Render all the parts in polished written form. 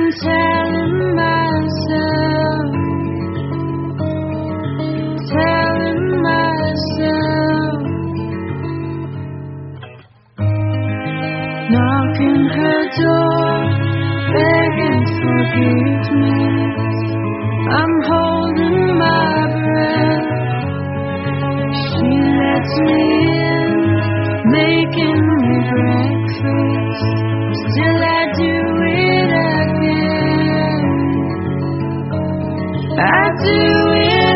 telling myself, knocking her door, begging forgiveness. I'm holding my breath. She lets me in, making me breakfast. Still I do it again. I do it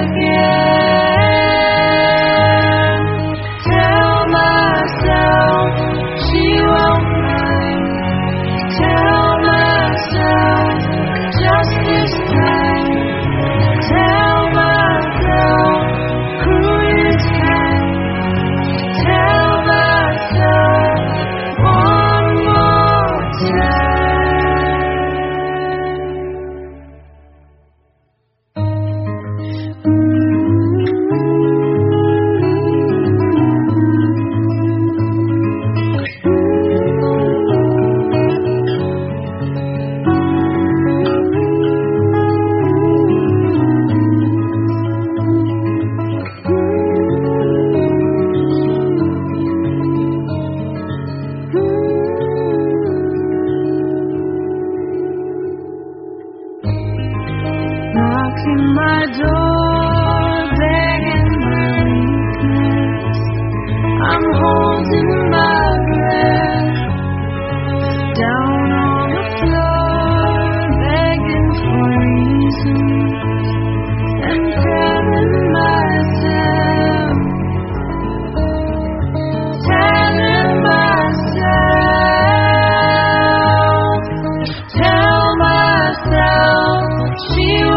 again. Tell myself she won't mind. Tell myself just this time. Tell myself who is kind. Tell myself one more knocking my door, begging my weakness. I'm holding my breath. Down on the floor, begging for reasons and telling myself, tell myself she